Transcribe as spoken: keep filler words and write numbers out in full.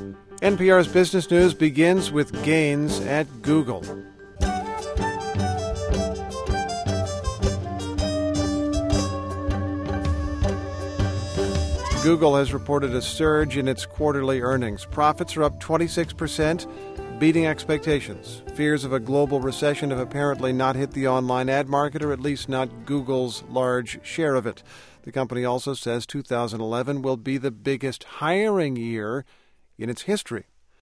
N P R's Business News begins with gains at Google. Google has reported a surge in its quarterly earnings. Profits are up twenty-six percent, beating expectations. Fears of a global recession have apparently not hit the online ad market, or at least not Google's large share of it. The company also says two thousand eleven will be the biggest hiring year in its history.